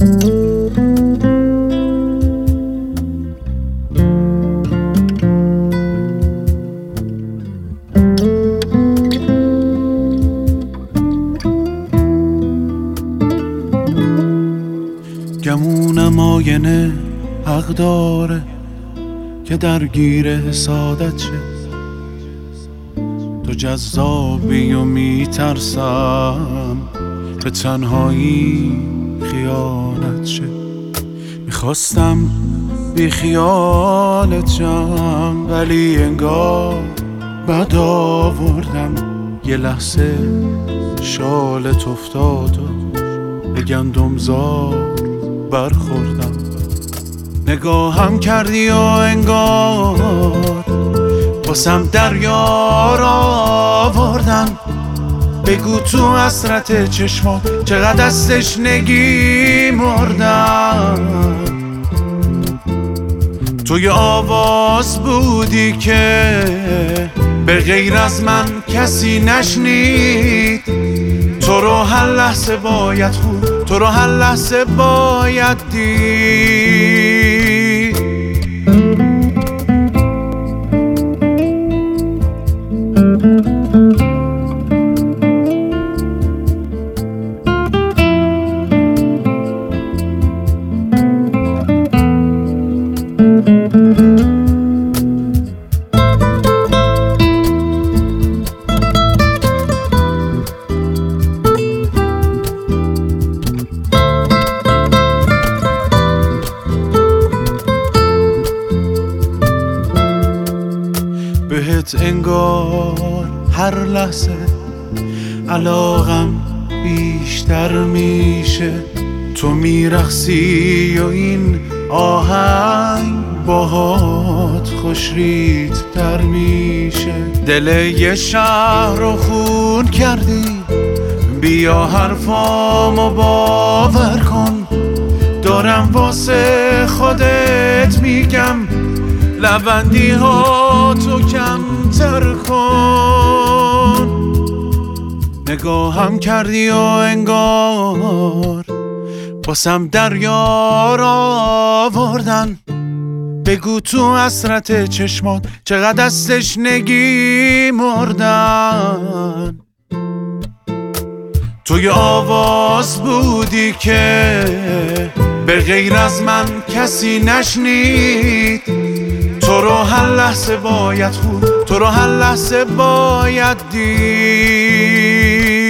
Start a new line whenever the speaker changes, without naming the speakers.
گمونم آینه حق داره که درگیر حسادت شه، تو جذابی و میترسم به تنهایی خیانت شه. میخواستم بی خیالت جم ولی انگار بد آوردم، یه لحظه شالت افتاد و به گندمزار برخوردم. نگاهم کردی و انگار واسم دریا را آوردن. بگو تو حسرت چشمات چقدر از تشنگی مردم. تو یه آواز بودی که به غیر از من کسی نشنید. تو رو هر لحظه باید خود، تو رو هر لحظه باید دید. بهت انگار هر لحظه علاقم بیشتر میشه. تو میرقصی و این آهنگ باهات خوشریت‌تر میشه. دل یه شهر رو خون کردی، بیا حرفامو باور کن. دارم واسه خودت میگم لبندی ها تو کمتر کن. نگاهم کردی و انگار واسم دریا را آوردن. بگو تو حسرت چشمات چقدر از تشنگی مردن. تو یه آواز بودی که به غیر از من کسی نشنید. تو رو هر لحظه باید خود، تو رو هر لحظه باید دید.